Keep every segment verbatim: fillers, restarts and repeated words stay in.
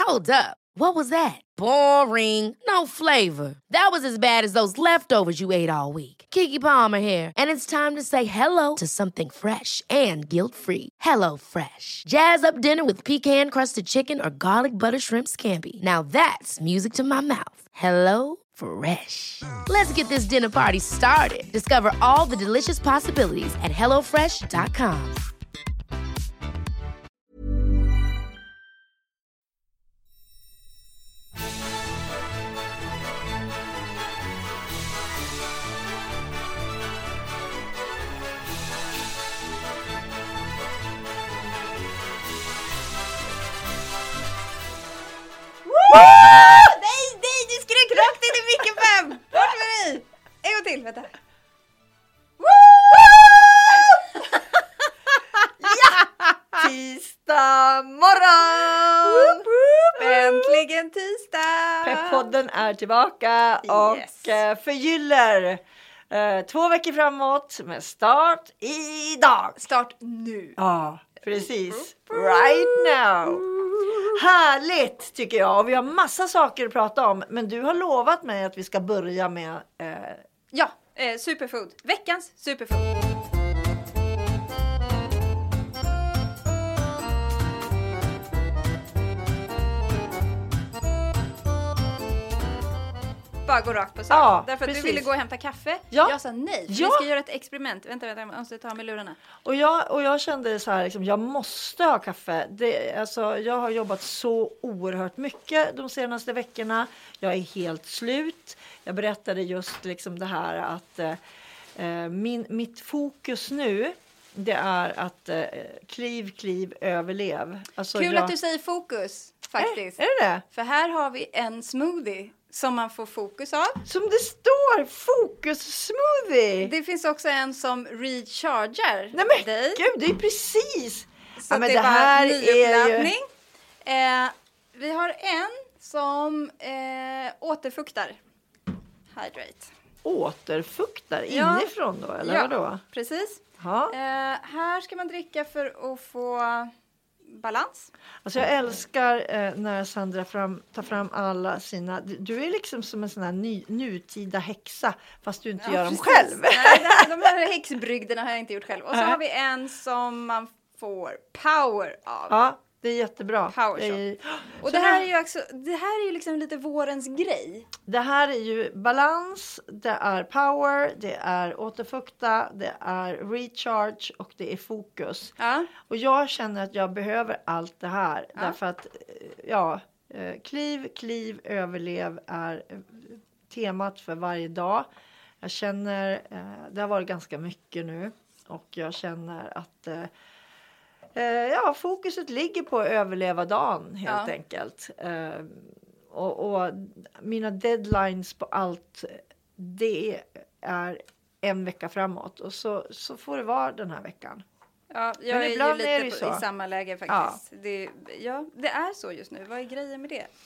Hold up. What was that? Boring. No flavor. That was as bad as those leftovers you ate all week. Keke Palmer here, and it's time to say hello to something fresh and guilt-free. Hello Fresh. Jazz up dinner with pecan-crusted chicken or garlic butter shrimp scampi. Now that's music to my mouth. Hello Fresh. Let's get this dinner party started. Discover all the delicious possibilities at hello fresh dot com. Nej, nej, du skrek rakt in i micken fem! Bort med dig! En gång till, vänta. Ja! Tisdag morgon! Äntligen tisdag! Peppodden är tillbaka och Yes. eh, förgyller eh, två veckor framåt med start idag. Start nu. Ja, precis. Right now. Härligt tycker jag. Och vi har massa saker att prata om. Men du har lovat mig att vi ska börja med... Eh... Ja, eh, superfood. Veckans superfood. Bara gå rakt på sak. Ja, Därför att precis. du ville gå och hämta kaffe. Ja. Jag sa nej. För Ja. Vi ska göra ett experiment. Vänta, vänta. Jag måste ta med lurarna. Och, jag, och jag kände så här, liksom, jag måste ha kaffe. Det, alltså, jag har jobbat så oerhört mycket de senaste veckorna. Jag är helt slut. Jag berättade just liksom det här att eh, min, mitt fokus nu, det är att eh, kliv, kliv, överlev. Alltså, Kul jag... att du säger fokus, faktiskt. Är, är det det? För här har vi en smoothie som man får fokus av. Som det står, fokus smoothie. Det finns också en som rechargar Nej men dig. gud, det är precis. Så ja, men det, det var här ny är uppladdning. ju... Eh, vi har en som eh, återfuktar. Hydrate. Återfuktar Ja. inifrån då, eller Ja, vadå? precis. Ja. Eh, här ska man dricka för att få balans. Alltså jag älskar eh, när Sandra fram, tar fram alla sina... Du är liksom som en sån här ny, nutida häxa, fast du inte Ja, gör dem precis. själv. Nej, de här häxbrygderna har jag inte gjort själv. Och så Nej. har vi en som man får power av. Ja, det är jättebra. Power det, är, Och så det här är ju också, det här är ju liksom lite vårens grej. det här är ju balans, det är power, det är återfukta, det är recharge och det är fokus. Ja. Och jag känner att jag behöver allt det här. Ja. Därför att, eh, ja, eh, kliv, kliv, överlev är eh, temat för varje dag. Jag känner, eh, det har varit ganska mycket nu. Och jag känner att eh, eh, ja, fokuset ligger på att överleva dagen helt Ja. enkelt. Eh, och, och mina deadlines på allt, det är en vecka framåt. Och så, så får det vara den här veckan. Ja, jag Men är ju ibland lite är det ju på, så. i samma läge faktiskt. Ja. Det, ja, det är så just nu. Vad är grejen med det?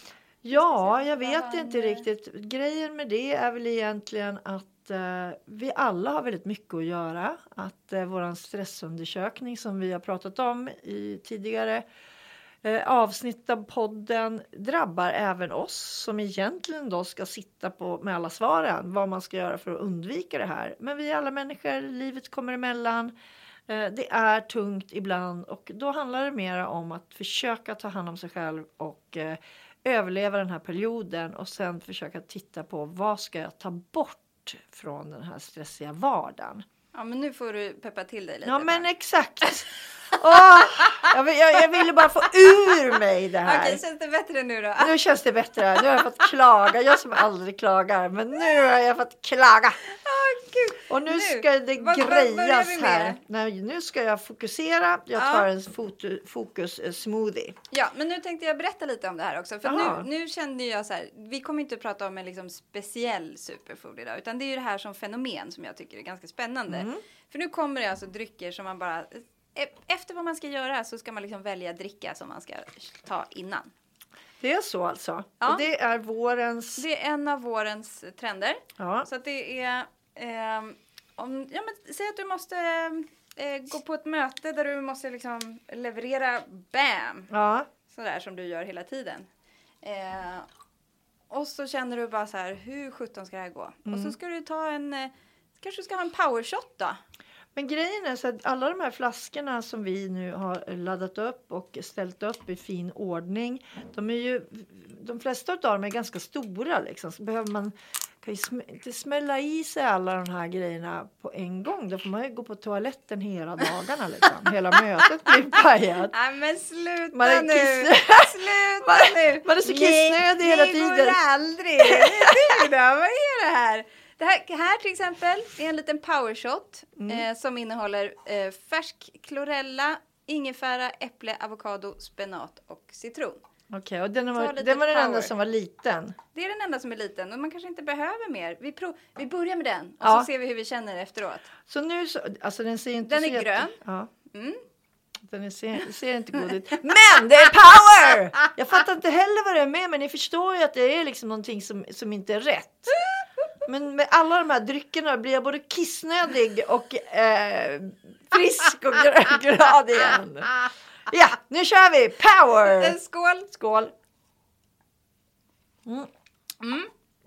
Ja, jag vet Ja, inte men- riktigt. Grejen med det är väl egentligen att eh, vi alla har väldigt mycket att göra. Att eh, våran stressundersökning som vi har pratat om i tidigare eh, avsnitt av podden drabbar även oss som egentligen då ska sitta på med alla svaren. Vad man ska göra för att undvika det här. Men vi är alla människor, livet kommer emellan. Eh, det är tungt ibland och då handlar det mer om att försöka ta hand om sig själv och eh, överleva den här perioden och sen försöka titta på vad ska jag ta bort från den här stressiga vardagen. Ja, men nu får du peppa till dig lite. Ja, men där. exakt. Åh, jag, vill- jag, jag ville bara få ur mig det här. Okej, känns det bättre nu då? Nu känns det bättre. Nu har jag fått klaga. Jag som aldrig klagar. Men nu har jag fått klaga. Åh, gud. Och nu Nu, ska det vad- vad börjar grejas vi med? här. Nej, nu ska jag fokusera. Jag Ja. tar en foto, fokus eh, smoothie. Ja, men nu tänkte jag berätta lite om det här också. För Jaha. nu, nu kände jag så här, vi kommer inte att prata om en liksom speciell superfood idag. Utan det är ju det här som fenomen som jag tycker är ganska spännande. Mm. För nu kommer det alltså drycker som man bara... Efter vad man ska göra så ska man liksom välja dricka som man ska ta innan. Det är så alltså. Ja. Och det är vårens... Det är en av vårens trender. Ja. Så att det är... ehm, om, ja, men, säg att du måste eh, gå på ett möte där du måste liksom leverera bam. Ja. Sådär som du gör hela tiden. Eh, och så känner du bara så här, hur sjutton ska det här gå? Mm. Och så ska du ta en, eh, kanske du ska ha en powershot då? Men grejen är så att alla de här flaskorna som vi nu har laddat upp och ställt upp i fin ordning. De är ju, de flesta av dem är ganska stora liksom. Så behöver man kan ju sm- inte smälla i sig alla de här grejerna på en gång. Då får man ju gå på toaletten hela dagarna liksom. Hela mötet blir pajat. Nej men sluta Man är nu! kissnödig. Sluta Man, nu! man är så kissnödig hela det tiden. Det går aldrig! Du då, vad är det här? Det här, här till exempel är en liten powershot Mm. eh, som innehåller eh, färsk klorella, ingefära, äpple, avokado, spenat och citron. Okej, okay, och den Ta var, lite den var den enda power. som var liten. Det är den enda som är liten och man kanske inte behöver mer. Vi, prov, vi börjar med den och Ja. så ser vi hur vi känner efteråt. Så nu så, alltså den ser inte Den så är jätte- grön. Ja. Mm. Den är, ser, ser inte god ut. Men det är power! Jag fattar inte heller vad det är med, men ni förstår ju att det är liksom någonting som, som inte är rätt. Men med alla de här dryckerna blir jag både kissnödig och eh, frisk och gr- glad igen. Ja, nu kör vi! Power! En skål! Skål! Mm. Mm.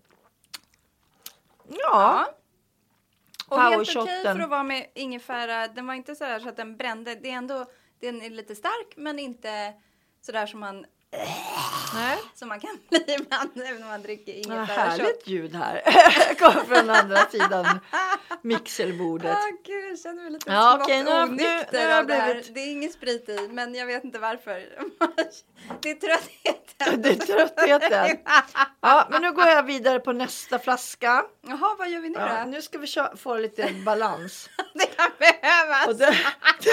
Ja. Ja. Och helt okej Powershotten. för att vara med ingefära. Den var inte sådär så att den brände. Det är ändå, den är lite stark men inte sådär som man, Nej. som man kan bli ibland när man dricker Ja, ingefära. härligt ljud här. Kommer från andra sidan mixerbordet. Åh gud, jag känner mig lite Ja, smått okej, nu har- onykter nu- nu har jag av det här. blivit- Det är ingen sprit i, men jag vet inte varför. Det är tröttheten. Det är tröttheten. Ja, men nu går jag vidare på nästa flaska. Jaha, vad gör vi nu då? Ja, nu ska vi kö- få lite balans. Det kan behövas. Och det,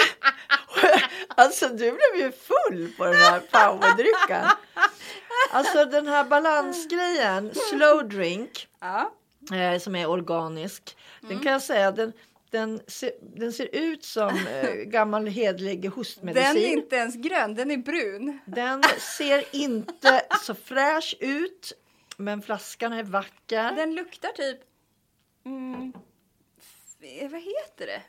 alltså du blev ju full på den här powerdrycken. Alltså den här balansgrejen, slow drink, Ja. eh, som är organisk. Den kan jag säga, den, den, ser, den ser ut som eh, gammal hedlig hostmedicin. Den är inte ens grön, den är brun. Den ser inte så fräsch ut, men flaskan är vacker. Den luktar typ... Mm, f- vad heter det?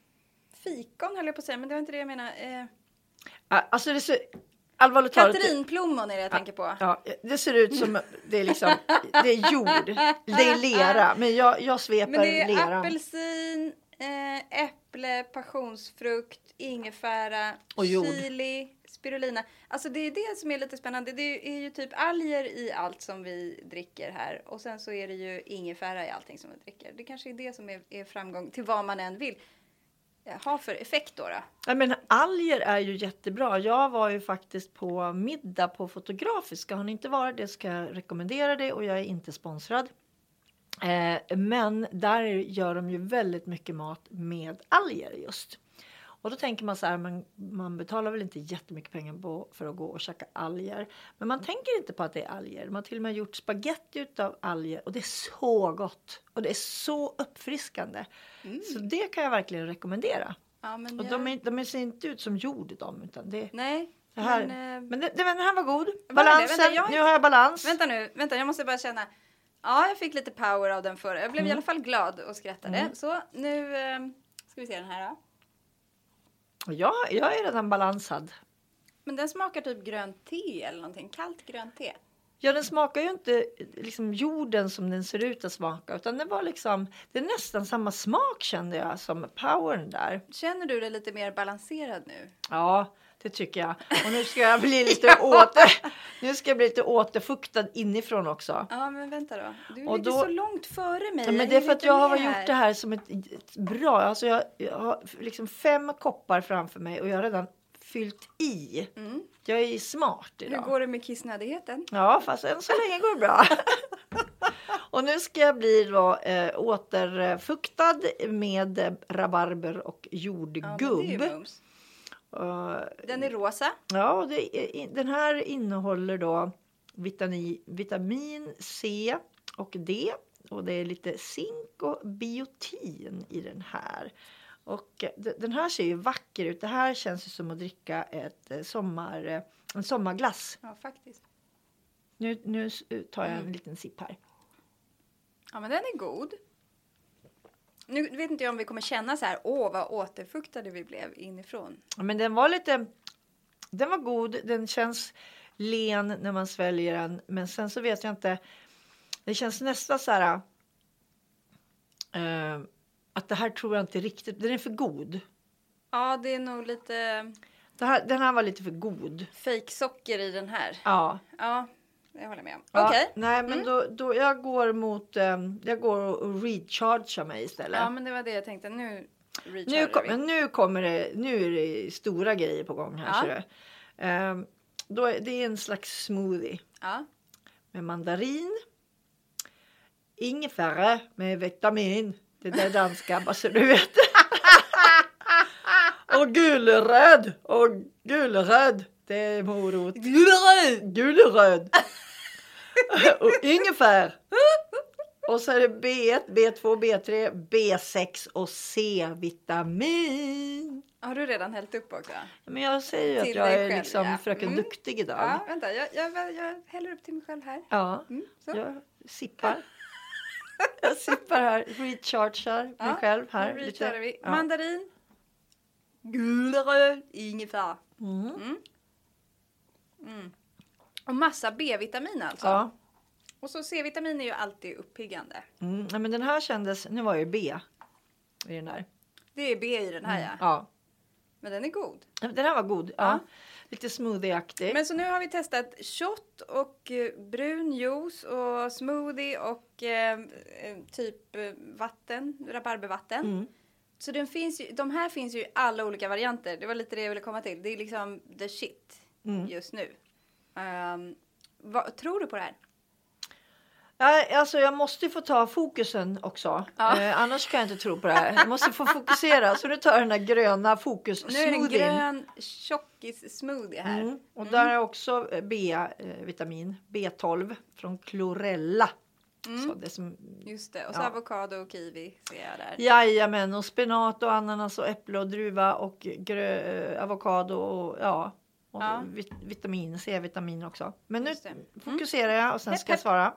Fikon höll jag på att säga, men det var inte det jag menar. Eh, Ja, alltså det ser, allvarligt talat, Katrinplommon är det jag tänker på. ja, det ser ut som det är liksom, det är jord, det är lera, men jag, jag sveper Men det är leran. apelsin, eh, äpple, passionsfrukt, ingefära, Och jord. chili, spirulina. Alltså det är det som är lite spännande. Det är ju typ alger i allt som vi dricker här. Och sen så är det ju ingefära i allting som vi dricker. Det kanske är det som är, är framgång till vad man än vill ha för effekt då. då. Ja, men alger är ju jättebra. Jag var ju faktiskt på middag på Fotografiska. Har ni inte varit det ska jag rekommendera det, och jag är inte sponsrad. Eh, men där gör de ju väldigt mycket mat med alger just. Och då tänker man så här, man, man betalar väl inte jättemycket pengar på, för att gå och käka alger. Men man tänker inte på att det är alger. Man har till och med gjort spaghetti utav alger, och det är så gott. Och det är så uppfriskande. Mm. Så det kan jag verkligen rekommendera. Ja, men Och jag... de, är, de ser inte ut som jord de, utan det, Nej, det här. men... eh, Men det, det, den här var god. det? Balansen, Vänta, jag har nu inte- har jag balans. Vänta nu, vänta, jag måste bara känna. Ja, jag fick lite power av den förra. Jag blev i alla fall glad och skrattade. Mm. Så nu eh, ska vi se den här då. Och Jag, jag är redan balansad. Men den smakar typ grönt te eller någonting. Kallt grönt te. Ja, den smakar ju inte liksom jorden som den ser ut att smaka, utan det var liksom, det är nästan samma smak kände jag som powern där. Känner du dig lite mer balanserad nu? Ja, det tycker jag. Och nu ska jag bli lite åter, nu ska jag bli lite återfuktad inifrån också. Ja, men vänta då. Du Och ligger då- så långt före mig. Ja, men Jag det är för hinner att inte jag har med gjort det här som ett, ett bra, alltså jag, jag har liksom fem koppar framför mig och jag har redan fyllt i. Mm. Jag är smart Hur idag. går det med kissnödigheten? Ja, fast än så länge går det bra. Och nu ska jag bli då äh, återfuktad med äh, rabarber och Ja, jordgubb. men det är ju mums. Och, Den är rosa. ja, och det, är- den här innehåller då vitamin, vitamin C och D. Och det är lite zink och biotin i den här. Och eh, d- den här ser ju vacker ut. Det här känns ju som att dricka ett eh, sommar, eh, en sommarglass. Ja, faktiskt. Nu, nu s- tar jag en Mm. liten sipp här. Ja, men den är god. Nu vet inte jag om vi kommer känna så här, åh vad återfuktade vi blev inifrån. Ja, men den var lite, den var god. Den känns len när man sväljer den. Men sen så vet jag inte. Det känns nästan så här. Uh, att det här tror jag inte riktigt. Den är för god. Ja, det är nog lite... Det här, den här var lite för god. Fake socker i den här. Ja. Ja, det håller jag med om. Ja, Okej. Okay. Nej, men mm. då, då jag går mot... Um, jag går och rechargear mig istället. Ja, men det var det jag tänkte. Nu nu, kom, men nu kommer det... Nu är det stora grejer på gång här. Ja. Så um, då är, det är en slags smoothie. Ja. Med mandarin. Ingefära med vitamin. Det där danska, bara så du vet. Och gulröd. Och gulröd. Det är morot. Gulröd. Gulröd. Och ingefär. Och så är det B ett, B två, B tre, B sex och C-vitamin. Har du redan hällt upp också? Men jag säger ju att jag är liksom ja. fröken mm. duktig idag. Ja, vänta. Jag, jag, jag häller upp till mig själv här. Ja, mm, så. Jag sippar. Jag sippar här. Rechargear ja, mig själv här. Nu lite. Vi. Ja. Mandarin. Gulröd. Ingefär. Mm. Mm. Mm. Och massa B-vitamin alltså. Ja. Och så C-vitamin är ju alltid uppiggande. Mm. Ja, men den här kändes... Nu var ju B i den här. Det är B i den här, mm. ja. Ja. Men den är god. Den här var god, ja. ja. Lite smoothie-aktig. Men så nu har vi testat shot och eh, brun juice och smoothie och eh, typ vatten, rabarbervatten. Mm. Så den finns ju, de här finns ju i alla olika varianter. Det var lite det jag ville komma till. Det är liksom the shit mm. just nu. Um, vad, tror du på det här? Ja, alltså jag måste få ta fokusen också. Ja. Eh, annars kan jag inte tro på det här. Jag måste få fokusera. Så nu tar jag den här gröna fokus-smoothien. Nu är det en grön tjockis-smoothie här. Mm. Och mm. där är också B-vitamin. B tolv från Chlorella. Mm. Så det som, just det. Och så ja. avokado och kiwi ser jag där. Jajamän. Och spenat och ananas och äpple och druva och grö, äh, avokado och ja. Och ja. Vit, vitamin, C-vitamin också. Men nu mm. fokuserar jag och sen hepp, ska jag svara.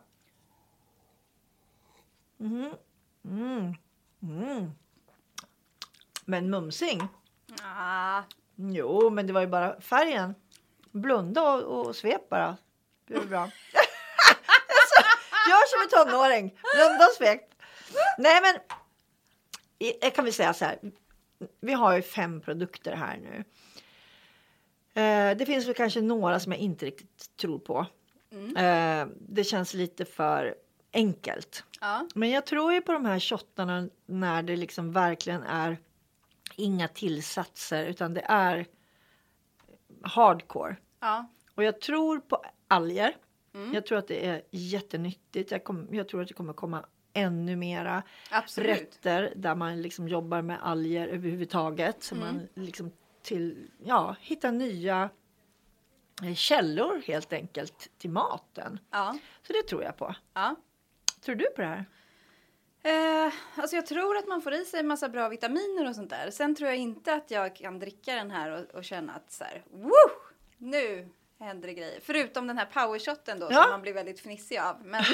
Mm. Mm. Mm. Men mumsing. Ah. Jo, men det var ju bara färgen. Blunda och, och svep bara. Det är bra. Gör som en tonåring. Blunda och svep. Nej, men jag kan väl säga så här. Vi har ju fem produkter här nu. Eh, det finns väl kanske några som jag inte riktigt tror på. Mm. Eh, det känns lite för enkelt. Ja. Men jag tror ju på de här shottarna när det liksom verkligen är inga tillsatser utan det är hardcore. Ja. Och jag tror på alger. Mm. Jag tror att det är jättenyttigt. Jag, kom, jag tror att det kommer komma ännu mera Absolut. rätter där man liksom jobbar med alger överhuvudtaget. Så mm. man liksom till, ja, hittar nya källor helt enkelt till maten. Ja. Så det tror jag på. Ja. Tror du på det här? Eh, alltså jag tror att man får i sig en massa bra vitaminer och sånt där. Sen tror jag inte att jag kan dricka den här och, och känna att så här, woo, nu händer det grejer. Förutom den här powershotten då, ja. Som man blir väldigt fnissig av. Men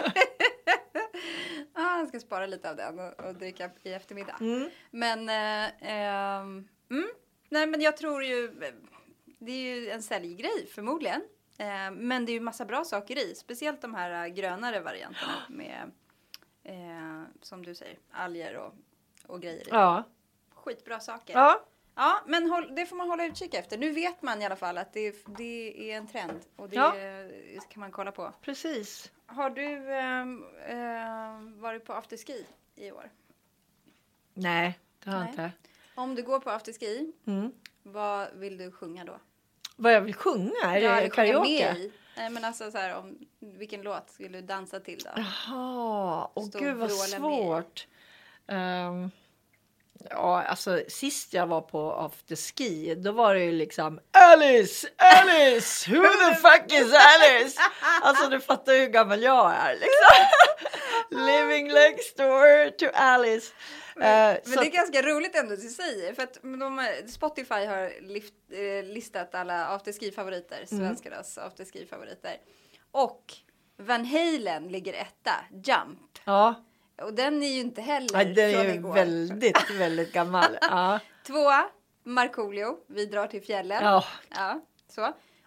ah, jag ska spara lite av den och, och dricka i eftermiddag. Mm. Men, eh, eh, mm, nej men jag tror ju, det är ju en säljgrej förmodligen. Eh, men det är ju massa bra saker i. Speciellt de här grönare varianterna med, eh, som du säger, alger och, och grejer i. Ja. Skitbra saker. Ja. Ja, men håll, det får man hålla utkik efter. Nu vet man i alla fall att det, det är en trend. Och det ja. kan man kolla på. Precis. Har du eh, eh, varit på afterski i år? Nej, det har jag inte. Om du går på afterski, mm. vad vill du sjunga då? Vad jag vill sjunga? Är ja, det karaoke? Med Nej, men alltså så här, om, vilken låt skulle du dansa till då? Jaha, åh gud vad svårt. Um, ja, alltså sist jag var på afterski, då var det ju liksom Alice, Alice, who the fuck is Alice? Alltså du fattar hur gammal jag är liksom. Living next door to Alice. Men, uh, men det är ganska roligt ändå att du säger. För att de, Spotify har lift, eh, listat alla afterski-favoriter. Svenskarnas mm. afterski-favoriter. Och Van Halen ligger etta. Jump. Ja. Och den är ju inte heller ja, den är ju igår. väldigt, väldigt gammal. Ja. Tvåa, Markoolio. Vi drar till fjällen. Ja. Ja, så.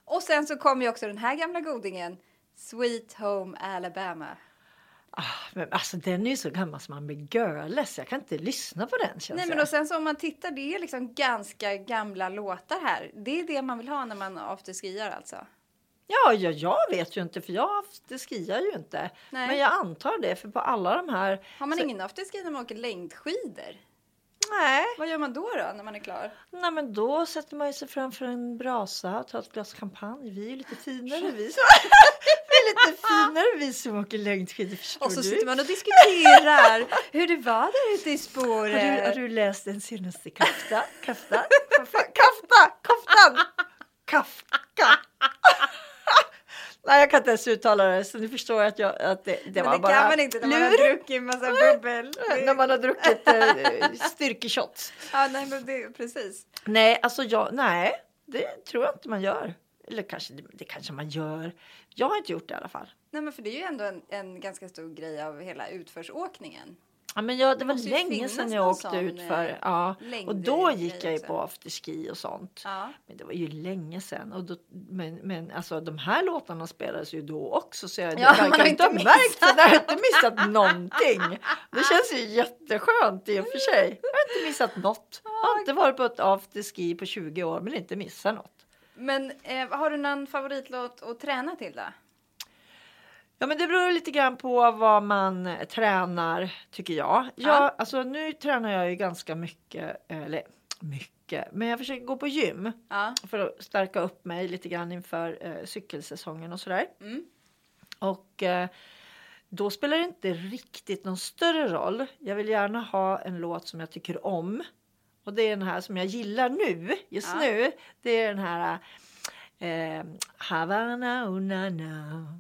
Och sen så kommer ju också den här gamla godingen. Sweet Home Alabama. Ah, men alltså den är ju så gammal som man blir görless. Jag kan inte lyssna på den, känns Nej, men och sen så om man tittar, det är liksom ganska gamla låtar här. Det är det man vill ha när man afterskiar alltså. Ja, ja, jag vet ju inte, för jag afterskiar ju inte. Nej. Men jag antar det, för på alla de här... Har man så... ingen afterski när man åker längdskidor? Nej. Vad gör man då då när man är klar? Nej, men då sätter man sig framför en brasa och tar ett glas champagne. Vi är ju lite finare, vi. Vi är lite finare, vi som åker längdskidor, förstår Och så du? sitter man och diskuterar hur det var där ute i spåret. Har du, har du läst den senaste Kafta? Kafta? Kafta? Kaftan? Kafka? Nej, jag kan inte ens uttala det, så ni förstår att, jag, att det, det Men var det bara kan man inte när man har druckit en massa bubbel. Det... När man har druckit eh, styrkeshots. Ja, nej, men det, precis. Nej, alltså jag, nej, det tror jag inte man gör. Eller kanske, det, det kanske man gör. Jag har inte gjort det i alla fall. Nej, men för det är ju ändå en, en ganska stor grej av hela utförsåkningen. Ja, men jag, det var måste ju länge finnas sedan någon jag åkte sån, ut för, ja, längd- och då gick grej jag ju också. på afterski och sånt. Ja. Men det var ju länge sedan. Och då, men, men alltså de här låtarna spelades ju då också, så jag, Ja, jag man kan har inte inte ha märkt det. Jag har inte missat någonting. Det känns ju jätteskönt i och för sig. Jag har inte missat något. Jag har inte varit på ett afterski på tjugo år, men inte missat något. Men eh, har du någon favoritlåt att träna till då? Ja, men det beror lite grann på vad man tränar, tycker jag. jag Ja. Alltså, nu tränar jag ju ganska mycket, eller mycket, men jag försöker gå på gym. Ja. För att stärka upp mig lite grann inför eh, cykelsäsongen och sådär. Mm. Och eh, då spelar det inte riktigt någon större roll. Jag vill gärna ha en låt som jag tycker om. Och det är den här som jag gillar nu, just Ja. nu. Det är den här eh, Havana una now.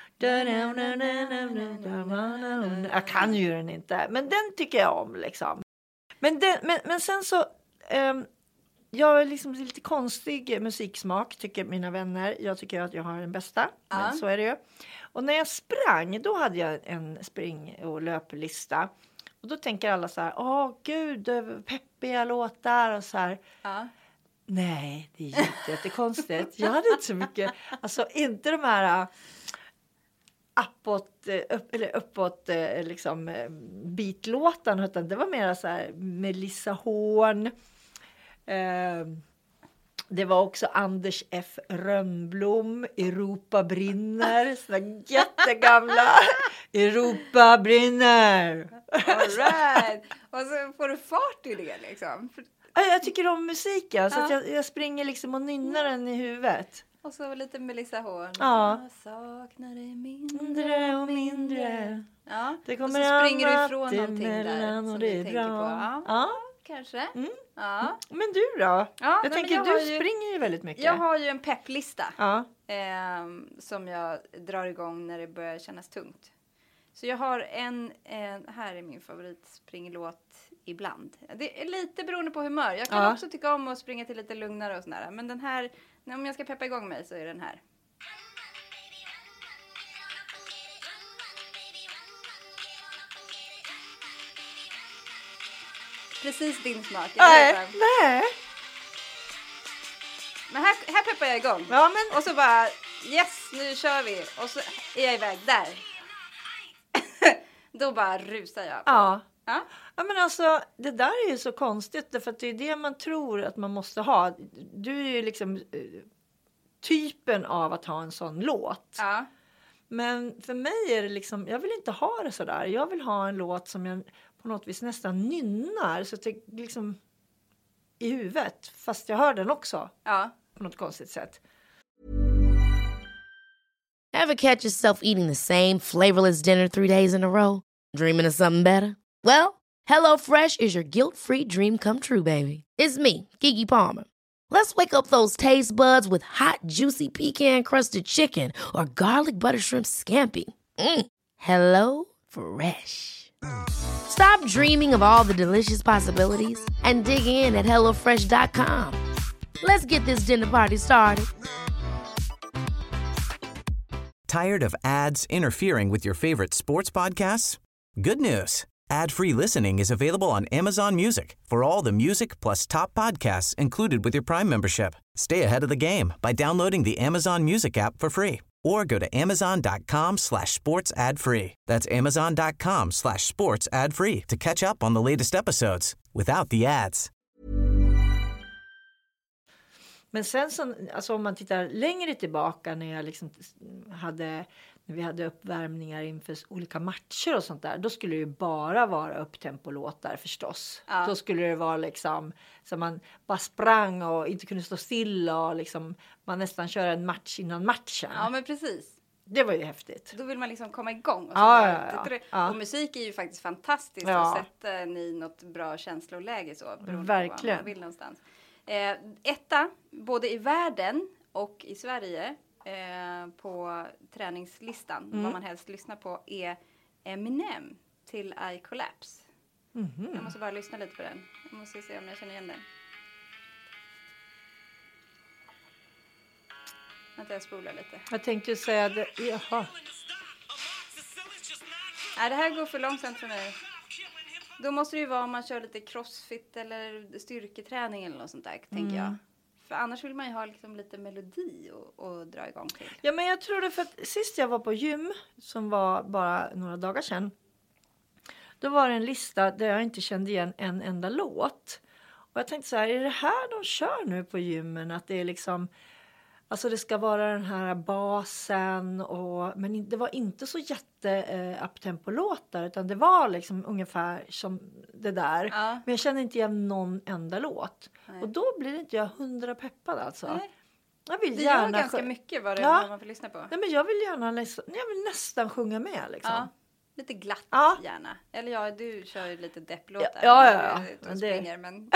Jag kan ju den inte, men den tycker jag om liksom. Men, den, men, men sen så um, jag är liksom lite konstig musiksmak, tycker mina vänner. Jag tycker att jag har den bästa, Ja. men så är det ju. Och när jag sprang, då hade jag en spring- och löplista. Och då tänker alla så här, åh gud, peppiga låtar och så här. Ja. Nej, det är jätte, jättekonstigt. Jag hade inte så mycket, alltså inte de här uppåt, upp, eller uppåt liksom beatlåtarna, utan det var mer så här Melissa Horn. Eh, det var också Anders F. Rönnblom, Europa brinner, såna jättegamla Europa brinner. All right. Och så får du fart i det liksom. Jag tycker om musiken, så Ja. att jag, jag springer liksom och nynnar den i huvudet. Och så lite Melissa Horn. Ja. Jag saknar dig mindre. Mindre och mindre. Ja. Det Och kommer så springer du annat ifrån någonting där emellan som och du det är tänker bra. på. Ja, Ja. kanske. Mm. Ja. Men du då? Ja, jag nej, tänker men du jag har ju- springer ju väldigt mycket. Jag har ju en pepplista. Ja. ehm, som jag drar igång när det börjar kännas tungt. Så jag har en, en här är min favoritspringlåt ibland. Det är lite beroende på humör. Jag kan Ja. också tycka om att springa till lite lugnare och sådär. Men den här, om jag ska peppa igång mig så är den här. Precis din smak. eller Nej, hur? nej. Men här, här peppar jag igång. Ja, men Och så bara, yes, nu kör vi. Och så är jag iväg där. Då bara rusar jag på. ja. Ja. Ja, men alltså, det där är ju så konstigt, för att det är det man tror att man måste ha. Du är ju liksom eh, typen av att ha en sån låt. Ja. Men för mig är det liksom, jag vill inte ha det så där. Jag vill ha en låt som jag på något vis nästan nynnar, så att det liksom i huvudet, fast jag hör den också Ja. på något konstigt sätt. Ever catch yourself eating the same flavorless dinner three days in a row? Dreaming of something better? Well, HelloFresh is your guilt-free dream come true, baby. It's me, Keke Palmer. Let's wake up those taste buds with hot, juicy pecan-crusted chicken or garlic butter shrimp scampi. Mm. Hello Fresh. Stop dreaming of all the delicious possibilities and dig in at hello fresh dot com. Let's get this dinner party started. Tired of ads interfering with your favorite sports podcasts? Good news. Ad-free listening is available on Amazon Music for all the music plus top podcasts included with your Prime membership. Stay ahead of the game by downloading the Amazon Music app for free or go to amazon.com slash sports ad free. That's amazon.com slash sports ad free to catch up on the latest episodes without the ads. Men sen så, alltså om man tittar längre tillbaka när jag liksom hade, när vi hade uppvärmningar inför olika matcher och sånt där, då skulle det ju bara vara upptempolåtar förstås. Ja. Då skulle det vara liksom så man bara sprang och inte kunde stå still och liksom man nästan kör en match innan matchen. Ja, men precis. Det var ju häftigt. Då vill man liksom komma igång. Och, så ja, bara, ja, ja, ja. Och musik är ju faktiskt fantastiskt ja. att sätta en i något bra känsloläge så. Verkligen. På var man vill någonstans. Eh, etta, både i världen och i Sverige eh, på träningslistan, mm. vad man helst lyssnar på, är Eminem till I Collapse. Mm-hmm. Jag måste bara lyssna lite på den. Jag måste se om jag känner igen den. Vänta, jag spolar lite. Jag tänkte säga det. Jaha. Nej, det här går för långsamt för mig. Då måste det ju vara om man kör lite crossfit eller styrketräning eller något sånt där, tänker mm. jag. För annars vill man ju ha liksom lite melodi och, och dra igång till. Ja, men jag tror det, för att sist jag var på gym, som var bara några dagar sedan, då var det en lista där jag inte kände igen en enda låt. Och jag tänkte så här, är det här de kör nu på gymmen? Att det är liksom, alltså det ska vara den här basen, och, men det var inte så jätte eh, uptempo-låtar, utan det var liksom ungefär som det där. Ja. Men jag känner inte igen någon enda låt. Nej. Och då blir inte jag hundra peppad alltså. Nej. Jag vill det gärna gör ganska sjö- mycket vad det ja. vad man får lyssna på. Nej, men jag vill gärna nästan, jag vill nästan sjunga med liksom. Ja. Lite glatt ja. gärna. Eller ja, du kör ju lite depplåtar. Ja, ja, ja. Du, du springer, men...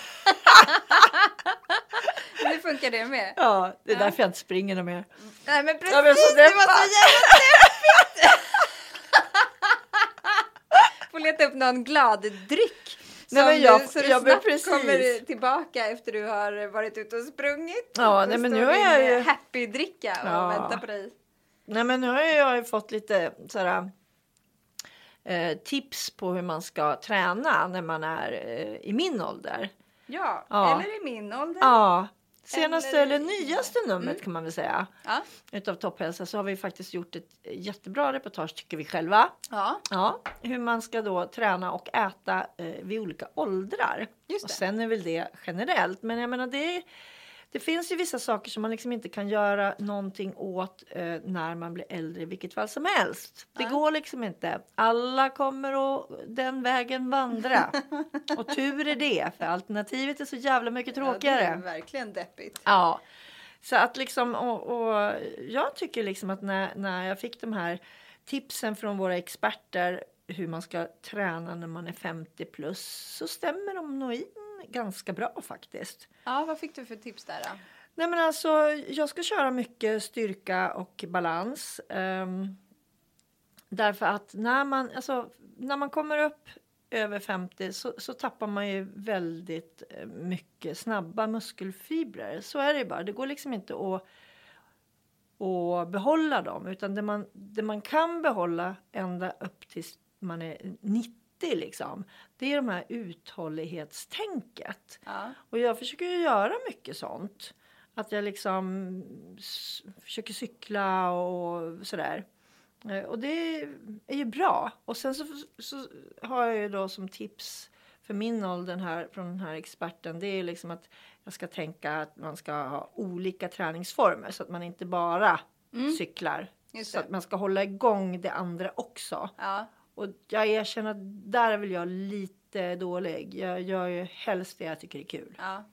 Hur funkar det med? Ja, det är ja. därför jag inte springer något mer. Nej, men precis, ja, men så det var så jävla deppigt! Får leta upp någon glad dryck. Nej, men jag, du, så du jag snabbt precis. kommer tillbaka efter du har varit ute och sprungit. Ja, nej, men nu är jag ju... happy-dricka och ja. väntar på dig. Nej, men nu har jag ju fått lite sådär... Eh, tips på hur man ska träna när man är eh, i min ålder. Ja, ja, eller i min ålder. Ja, senaste eller, eller nyaste numret mm. kan man väl säga. Ja. Utav Topphälsa, så har vi faktiskt gjort ett jättebra reportage, tycker vi själva. Ja. Ja, hur man ska då träna och äta eh, vid olika åldrar. Just det. Och sen är väl det generellt. Men jag menar, det, det finns ju vissa saker som man liksom inte kan göra någonting åt eh, när man blir äldre, i vilket fall som helst. Det ja. går liksom inte. Alla kommer att den vägen vandra. Och tur är det, för alternativet är så jävla mycket tråkigare. Ja, det är verkligen deppigt. Ja, så att liksom, och, och jag tycker liksom att när, när jag fick de här tipsen från våra experter hur man ska träna när man är femtio plus, så stämmer de nog in ganska bra faktiskt. Ja, vad fick du för tips där då? Nej, men alltså, jag ska köra mycket styrka och balans. Um, därför att när man, alltså, när man kommer upp över femtio så, så tappar man ju väldigt mycket snabba muskelfibrer. Så är det bara. Det går liksom inte att, att behålla dem. Utan det man, det man kan behålla ända upp tills man är nittio liksom. Det är de här uthållighetstänket. Ja. Och jag försöker ju göra mycket sånt. Att jag liksom s- försöker cykla och sådär. Och det är ju bra. Och sen så, så har jag ju då som tips för min ålder här, från den här experten. Det är liksom att jag ska tänka att man ska ha olika träningsformer. Så att man inte bara mm. cyklar. Så att man ska hålla igång det andra också. Ja. Och jag erkänner att där är väl jag lite dålig. Jag gör ju helst det jag tycker är kul. Ja.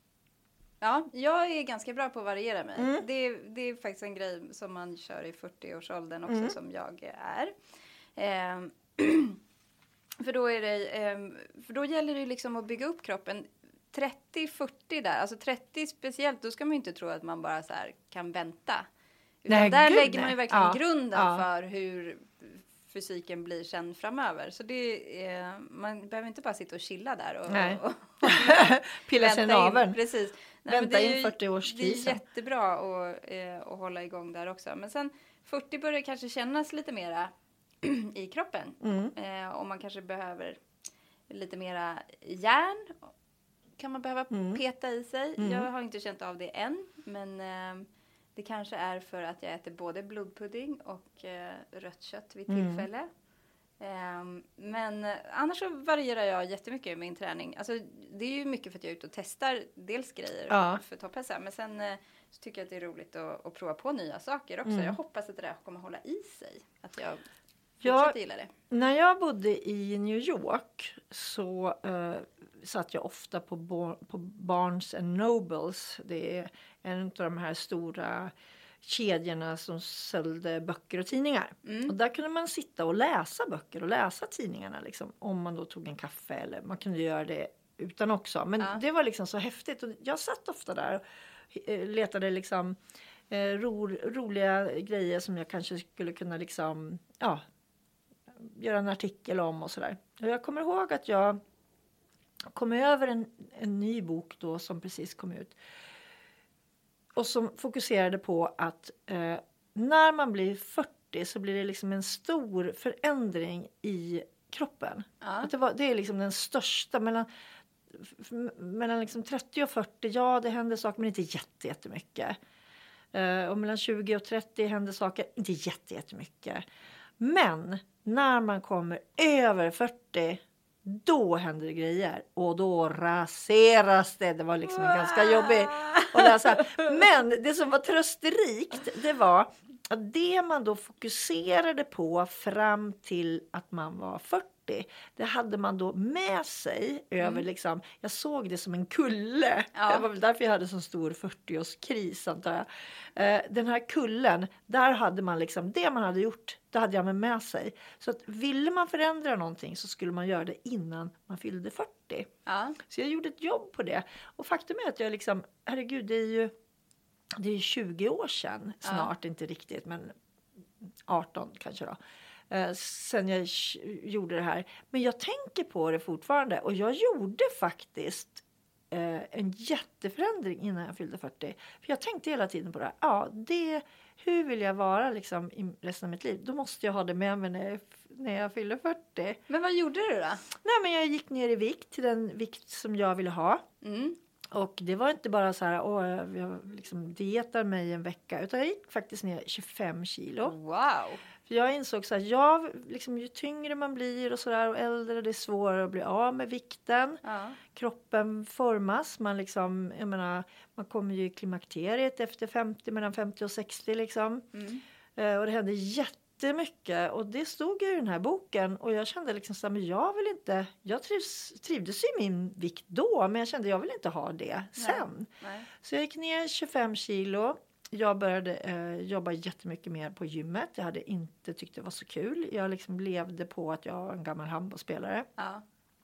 Ja, jag är ganska bra på att variera mig. Mm. Det, är, det är faktiskt en grej som man kör i fyrtio-årsåldern också, mm. som jag är. Eh, för, då är det, eh, för då gäller det liksom att bygga upp kroppen. trettio fyrtio där, alltså trettio speciellt, då ska man ju inte tro att man bara så här kan vänta. Utan nej, där gud, lägger man ju verkligen ja. grunden ja. för hur fysiken blir sen framöver. Så det är, man behöver inte bara sitta och chilla där. Och, nej. och, och pilla sig naveln. Precis. Nej, vänta in ju, fyrtio-årskrisen. Det är jättebra att, eh, att hålla igång där också. Men sen fyrtio börjar kanske kännas lite mera i kroppen. Mm. Eh, och man kanske behöver lite mera järn. Kan man behöva Mm. peta i sig. Mm. Jag har inte känt av det än. Men eh, det kanske är för att jag äter både blodpudding och eh, rött kött vid Mm. tillfälle. Um, men uh, annars så varierar jag jättemycket med min träning. Alltså, det är ju mycket för att jag är ute och testar dels grejer Ja. för topphälsa. Men sen uh, så tycker jag att det är roligt att, att prova på nya saker också. Mm. Jag hoppas att det där kommer hålla i sig. Att jag Ja. fortsätter gilla det. När jag bodde i New York så eh, satt jag ofta på, Bar- på Barnes and Nobles. Det är en av de här stora kedjorna som sålde böcker och tidningar. Mm. Och där kunde man sitta och läsa böcker och läsa tidningarna liksom, om man då tog en kaffe eller man kunde göra det utan också. Men Ja. det var liksom så häftigt och jag satt ofta där och eh, letade liksom eh, ro, roliga grejer som jag kanske skulle kunna liksom, ja, göra en artikel om och sådär. Och jag kommer ihåg att jag kom över en, en ny bok då som precis kom ut. Och som fokuserade på att eh, när man blir fyrtio så blir det liksom en stor förändring i kroppen. Ja. Att det, var, det är liksom den största mellan, f- mellan liksom trettio och fyrtio. Ja, det händer saker men inte jätte, jättemycket. Eh, och mellan tjugo och trettio händer saker, inte jätte, jättemycket. Men när man kommer över fyrtio, då händer det grejer. Och då raseras det. Det var liksom en ganska jobbig att läsa. Men det som var trösterikt, det var att det man då fokuserade på fram till att man var fyrtio, det hade man då med sig över liksom, jag såg det som en kulle. Ja. Det var väl därför jag hade så stor fyrtioårskris antar jag. Eh, den här kullen, där hade man liksom, det man hade gjort, det hade jag med, med sig. Så att ville man förändra någonting så skulle man göra det innan man fyllde fyrtio. Ja. Så jag gjorde ett jobb på det. Och faktum är att jag liksom, herregud, det är ju det är tjugo år sedan snart, inte riktigt, men arton kanske då. Eh, sen jag gjorde det här. Men jag tänker på det fortfarande. Och jag gjorde faktiskt eh, en jätteförändring innan jag fyllde fyrtio. För jag tänkte hela tiden på det här. Ja, det, hur vill jag vara liksom, i resten av mitt liv? Då måste jag ha det med mig när jag, när jag fyller fyrtio. Men vad gjorde du då? Nej, men jag gick ner i vikt till den vikt som jag ville ha. Mm. Och det var inte bara så här, åh, jag liksom dietar mig en vecka. Utan jag gick faktiskt ner tjugofem kilo. Wow. För jag insåg så här, jag, liksom, ju tyngre man blir och sådär och äldre, det är svårare att bli av med vikten. Ja. Kroppen formas, man liksom, jag menar, man kommer ju i klimakteriet efter femtio, mellan femtio och sextio liksom. Mm. Eh, och det hände jättemycket och det stod ju i den här boken och jag kände liksom så här, men jag vill inte, jag trivs, trivdes i min vikt då, men jag kände jag vill inte ha det sen. Nej. Så jag gick ner tjugofem kilo. Jag började eh, jobba jättemycket mer på gymmet. Jag hade inte tyckt det var så kul. Jag liksom levde på att jag var en gammal handbollsspelare. Ja.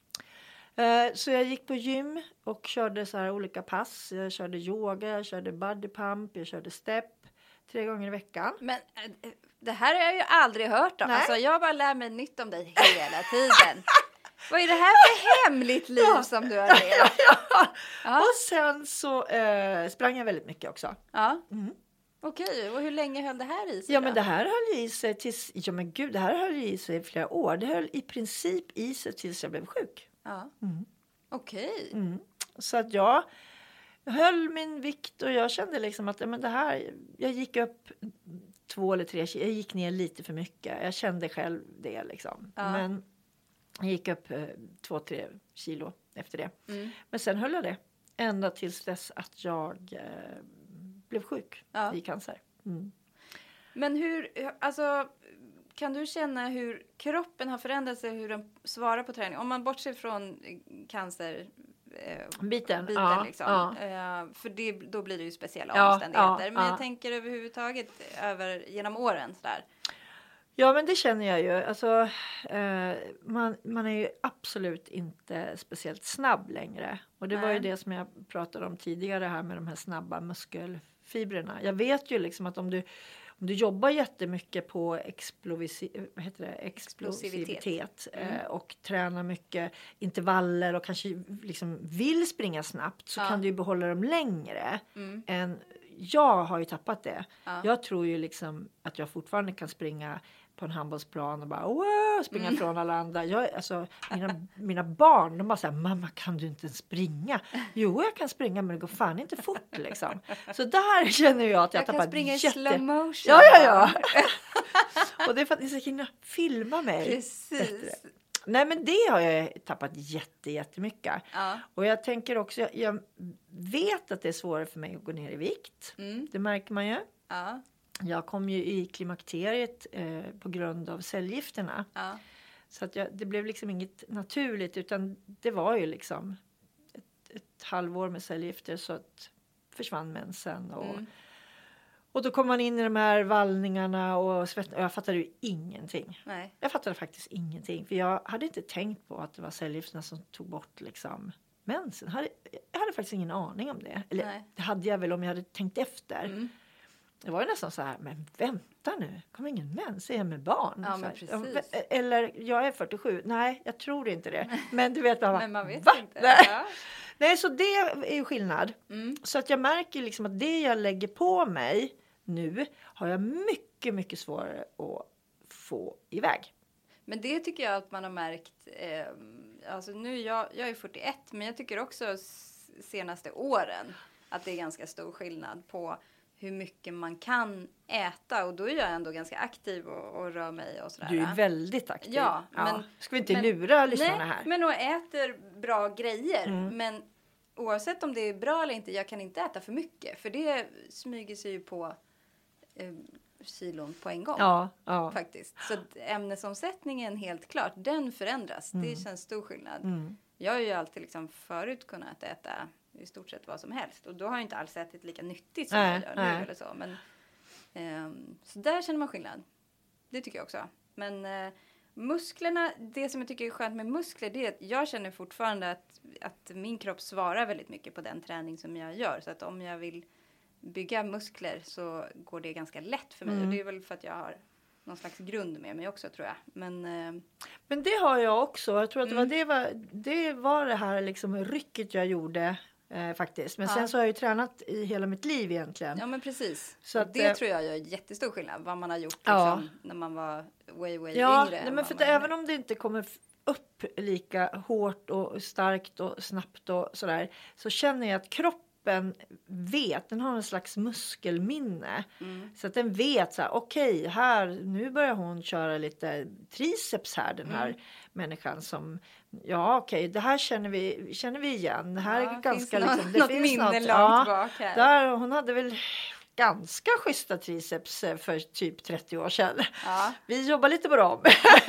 Eh, så jag gick på gym och körde så här olika pass. Jag körde yoga, jag körde body pump, jag körde step tre gånger i veckan. Men äh, det här har jag ju aldrig hört om. Nej. Alltså, jag bara lär mig nytt om dig hela tiden. Vad är det här för hemligt liv Ja. som du har levt? ja. Ja. Och sen så eh, sprang jag väldigt mycket också. Ja. Mm. Okej, och hur länge höll det här i sig Ja, då? men det här höll i sig tills, ja men gud, det här höll i sig i flera år. Det höll i princip i sig tills jag blev sjuk. Ja. Mm. Okej. Mm. Så att jag höll min vikt och jag kände liksom att ja, men det här, jag gick upp två eller tre kilo, jag gick ner lite för mycket. Jag kände själv det liksom. Ja. Men jag gick upp eh, två, tre kilo efter det. Mm. Men sen höll jag det ända tills dess att jag eh, blev sjuk Ja. i cancer. Mm. Men hur, alltså, kan du känna hur kroppen har förändrat sig, hur den svarar på träning? Om man bortser från cancer... Eh, Biten, biten ja, liksom. ja. Eh, för det, då blir det ju speciella Ja, omständigheter. ja, Men ja. jag tänker överhuvudtaget över, genom åren sådär. Ja, men det känner jag ju. Alltså, eh, man, man är ju absolut inte speciellt snabb längre. Och det var ju Nej. det som jag pratade om tidigare här med de här snabba muskelfibrerna. Jag vet ju liksom att om du, om du jobbar jättemycket på explovisi, vad heter det? explosivitet Mm. eh, och tränar mycket intervaller och kanske liksom vill springa snabbt så Ja. kan du ju behålla dem längre Mm. än jag har ju tappat det. Ja. Jag tror ju liksom att jag fortfarande kan springa på en handbollsplan och bara wow, springa mm. från alla andra. Jag, alltså, mina, mina barn, de bara säger, mamma kan du inte springa? Jo, jag kan springa men det går fan inte fort liksom. Så där känner jag att jag, jag tappat jätte... Jag kan springa i slow motion. Ja, ja, ja. Och det är för att ni ska kunna filma mig. Precis. Bättre. Nej, men det har jag tappat jätte, jättemycket. Ja. Och jag tänker också, jag, jag vet att det är svårare för mig att gå ner i vikt. Mm. Det märker man ju. Ja. Jag kom ju i klimakteriet eh, på grund av cellgifterna. Ja. Så att jag, det blev liksom inget naturligt, utan det var ju liksom ett, ett halvår med cellgifter så att försvann mensen. Och, mm. och då kom man in i de här vallningarna och svett, och jag fattade ju ingenting. Nej. Jag fattade faktiskt ingenting, för jag hade inte tänkt på att det var cellgifterna som tog bort liksom mensen. Jag hade, jag hade faktiskt ingen aning om det. Eller Nej. det hade jag väl om jag hade tänkt efter. Mm. Det var ju nästan så här, men vänta nu, kommer ingen mens, är jag med barn? Ja, men precis. Eller, jag är fyrtiosju, nej, jag tror inte det. Men du vet, man, men man vet va? inte. Nej. Ja. Nej, så det är ju skillnad. Mm. Så att jag märker liksom att det jag lägger på mig nu har jag mycket, mycket svårare att få iväg. Men det tycker jag att man har märkt, eh, alltså nu, jag, jag är fyrtioett, men jag tycker också s- senaste åren att det är ganska stor skillnad på hur mycket man kan äta. Och då är jag ändå ganska aktiv och, och rör mig och sådär. Du är väldigt aktiv. Ja, ja. men... Ska vi inte men, lura lyssnarna nej, här? men och äter bra grejer. Mm. Men oavsett om det är bra eller inte, jag kan inte äta för mycket. För det smyger sig ju på eh, kilon på en gång. Ja, ja. Faktiskt. Så ämnesomsättningen helt klart, den förändras. Mm. Det känns stor skillnad. Mm. Jag har ju alltid liksom förut kunnat äta i stort sett vad som helst. Och då har jag inte alls ätit lika nyttigt som Nej, jag gör nu nej. eller så. Men, ehm, så där känner man skillnad. Det tycker jag också. Men eh, musklerna, det som jag tycker är skönt med muskler, det är att jag känner fortfarande att, att min kropp svarar väldigt mycket på den träning som jag gör. Så att om jag vill bygga muskler så går det ganska lätt för mig. Mm. Och det är väl för att jag har någon slags grund med mig också, tror jag. Men, eh, Men det har jag också. Jag tror att det, Mm. var, det, var, det var det här liksom rycket jag gjorde eh, faktiskt. Men Ja. sen så har jag ju tränat i hela mitt liv egentligen. ja, men precis. Så Så att, det eh, tror jag gör jättestor skillnad. Vad man har gjort Ja. liksom, när man var way, way Ja, yngre. nej, än men vad för att man är även nu. om det inte kommer f- upp lika hårt och starkt och snabbt och sådär, så känner jag att kroppen vet, den har en slags muskelminne. Mm. Så att den vet så här, okej, här, nu börjar hon köra lite triceps här, den här Mm. människan som, ja okej, det här känner vi, känner vi igen. Det här Ja, är ganska finns liksom, nå- det något finns minne något, långt ja, bak här. där, hon hade väl ganska schyssta triceps eh, för typ trettio år sedan. Ja. Vi jobbar lite på dem.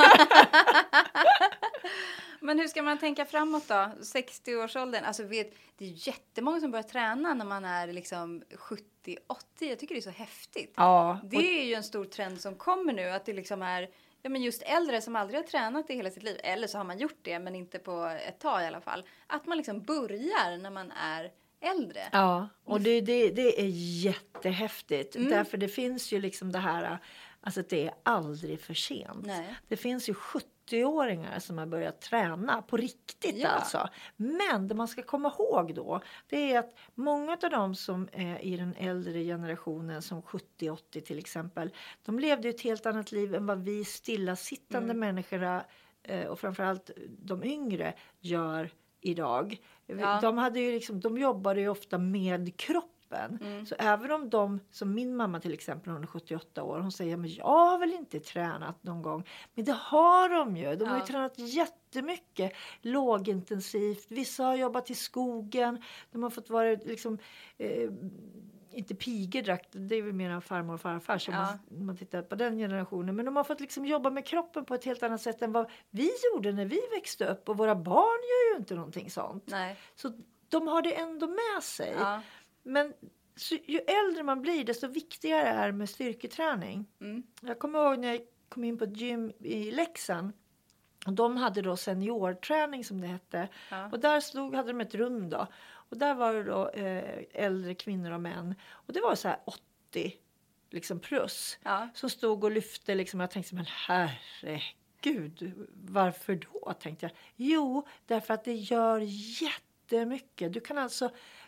Men hur ska man tänka framåt då? sextio-årsåldern. Alltså vet, det är jättemånga som börjar träna när man är liksom sjuttio åttio. Jag tycker det är så häftigt. Ja, Det är ju en stor trend som kommer nu. Att det liksom är ja, men just äldre som aldrig har tränat i hela sitt liv. Eller så har man gjort det men inte på ett tag i alla fall. Att man liksom börjar när man är äldre. Ja, och det, det, det är jättehäftigt. Mm. Därför det finns ju liksom det här, alltså det är aldrig för sent. Nej. Det finns ju sjuttio-åringar som har börjat träna på riktigt Ja. alltså. Men det man ska komma ihåg då, det är att många av dem som är i den äldre generationen som sjuttio åttio till exempel, de levde ju ett helt annat liv än vad vi stillasittande Mm. människorna eh, och framförallt de yngre gör idag. Ja. De, hade ju liksom, de jobbade ju ofta med kroppen. Mm. Så även om de, som min mamma till exempel, hon är sjuttioåtta år. Hon säger, men jag har väl inte tränat någon gång. Men det har de ju. De har ju Ja. tränat jättemycket. Lågintensivt. Vissa har jobbat i skogen. De har fått vara liksom... Eh, inte pigerdräkt, det är väl mer farmor och farfar som Ja. man, man tittar på den generationen. Men de har fått liksom jobba med kroppen på ett helt annat sätt än vad vi gjorde när vi växte upp. Och våra barn gör ju inte någonting sånt. Nej. Så de har det ändå med sig. Ja. Men så, ju äldre man blir desto viktigare är med styrketräning. Mm. Jag kommer ihåg när jag kom in på ett gym i Leksand. Och de hade då seniorträning som det hette. Ja. Och där stod, hade de ett rum då. Och där var det då eh, äldre kvinnor och män. Och det var så här åttio liksom plus. Ja. Som stod och lyfte liksom. Jag tänkte, men herregud, varför då? Tänkte jag. Jo, därför att det gör jättemycket. Du kan alltså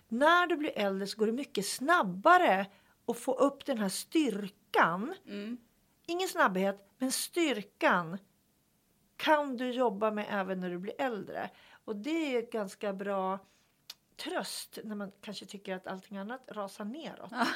när du blir äldre så går det mycket snabbare att få upp den här styrkan. Mm. Ingen snabbhet, men styrkan kan du jobba med även när du blir äldre. Och det är ett ganska bra tröst när man kanske tycker att allting annat rasar neråt. Ja.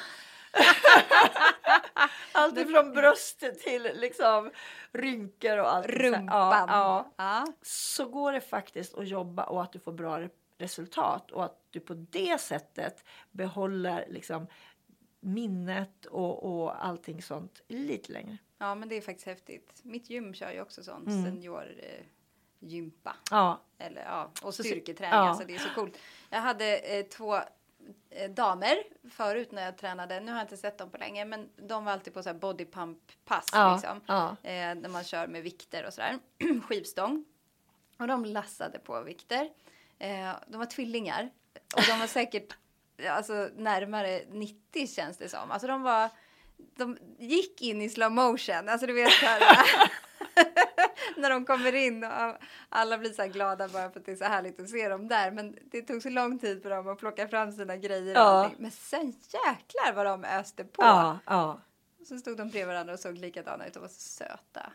Allt ifrån bröstet till liksom rynkor och allt. Rumpan. Ja, ja. Ja. Så går det faktiskt att jobba och att du får bra resultat. Och att du på det sättet behåller liksom minnet och, och allting sånt lite längre. Ja, men det är faktiskt häftigt. Mitt gym kör ju också sån Mm. senior eh, gympa. Ja. Eller, ja, och Så- styrketräning. ja. Alltså, det är så coolt. Jag hade eh, två eh, damer förut när jag tränade. Nu har jag inte sett dem på länge. Men de var alltid på så här body pump pass. Ja, Liksom, ja. eh, när man kör med vikter och sådär. Skivstång. Och de lassade på vikter. Eh, de var tvillingar. Och de var säkert alltså, närmare nittio känns det som. Alltså de var... De gick in i slow motion. Alltså du vet så här... när de kommer in och alla blir så här glada bara för att det är så härligt att se dem där. Men det tog så lång tid för dem att plocka fram sina grejer och Ja. allting. Men sen jäklar vad de öste på. Ja, ja. Så stod de bredvid varandra och såg likadana ut och var så söta.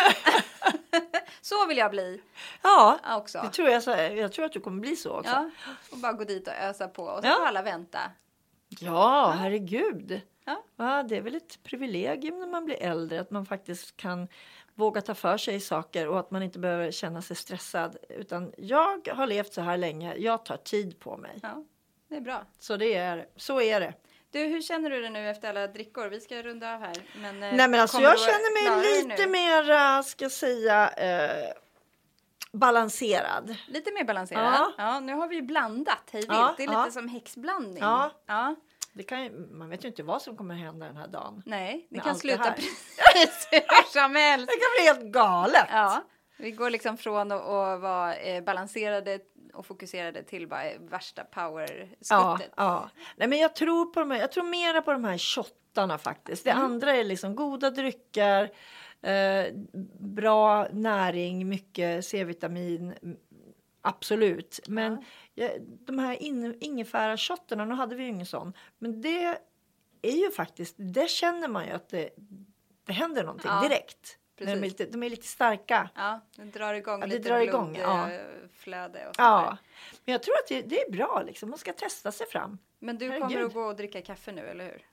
Så vill jag bli Ja, också. det tror jag, så, jag tror att du kommer bli så också. Ja, och bara gå dit och ösa på. Och så Ja. får alla vänta. Ja, herregud. Ja. Ja, det är väl ett privilegium när man blir äldre. Att man faktiskt kan våga ta för sig saker. Och att man inte behöver känna sig stressad. Utan jag har levt så här länge. Jag tar tid på mig. Ja, det är bra. Så det är, så är det. Du, hur känner du det nu efter alla drickor? Vi ska runda av här. Men, eh, Nej men alltså kommer jag du att känner klara mig det lite nu? mer, ska jag säga, eh, balanserad. Lite mer balanserad. Ja. Ja, nu har vi ju blandat hej vilt. Ja, Det är ja. lite som häxblandning. Ja. ja. Det kan, ju- man vet ju inte vad som kommer hända den här dagen. Nej, det Med kan allt det sluta här. precis hur som helst. Det kan bli helt galet. Ja, vi går liksom från att, att vara eh, balanserade och fokuserade till bara värsta Ja, power-skuttet. ja. Nej, men jag tror på de här, jag tror mera på de här shottarna faktiskt. Det Mm. andra är liksom goda drycker, eh, bra näring, mycket C-vitamin, mm, absolut. Men ja, de här in, ingefära-shottarna, nu hade vi ju ingen sån. Men det är ju faktiskt, det känner man ju att det, det händer någonting Ja, direkt. precis. De är, lite, de är lite starka. Ja, det drar igång Ja, det lite drar igång, blodflöde ja. och sånt Ja, där. men jag tror att det, det är bra liksom. Man ska testa sig fram. Men du Herregud. kommer att gå och dricka kaffe nu, eller hur?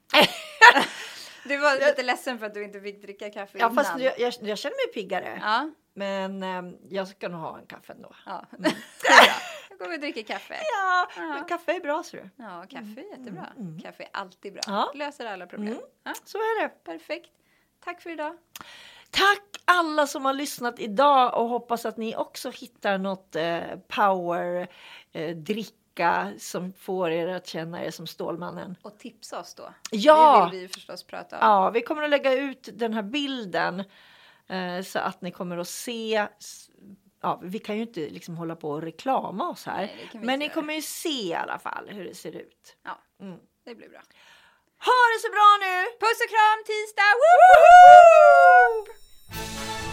Du var lite ledsen för att du inte fick dricka kaffe Ja, innan. fast jag, jag, jag känner mig piggare. Ja, Men eh, jag ska nog ha en kaffe ändå. ja. Det är bra. Jag går och dricker kaffe. Ja, Ja. men kaffe är bra, ser du. Ja, kaffe är jättebra. Kaffe är alltid bra. Ja. Löser alla problem. Mm. Ja, Så är det. perfekt. Tack för idag. Tack alla som har lyssnat idag och hoppas att ni också hittar något eh, power eh, dricka som får er att känna er som Stålmannen. Och tipsa oss då. Ja. Det vill vi ju förstås prata om. Ja, vi kommer att lägga ut den här bilden eh, så att ni kommer att se. Ja, vi kan ju inte liksom hålla på och reklama oss här. Nej, det kan vi men inte ni göra. kommer ju se i alla fall hur det ser ut. Ja, Mm. det blir bra. Ha det så bra nu! Puss och kram tisdag! Woho!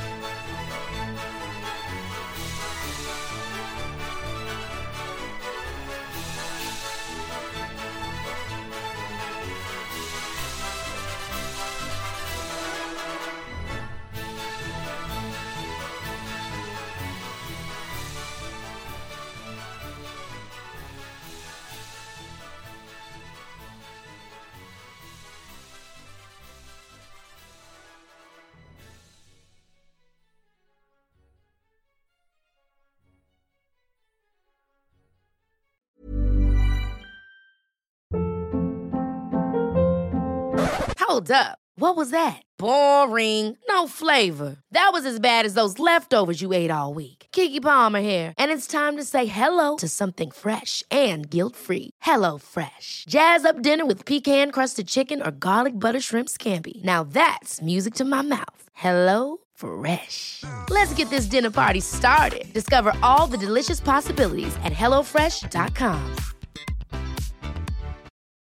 Hold up. What was that? Boring. No flavor. That was as bad as those leftovers you ate all week. Keke Palmer here, and it's time to say hello to something fresh and guilt-free. Hello Fresh. Jazz up dinner with pecan-crusted chicken or garlic butter shrimp scampi. Now that's music to my mouth. Hello Fresh. Let's get this dinner party started. Discover all the delicious possibilities at hello fresh dot com.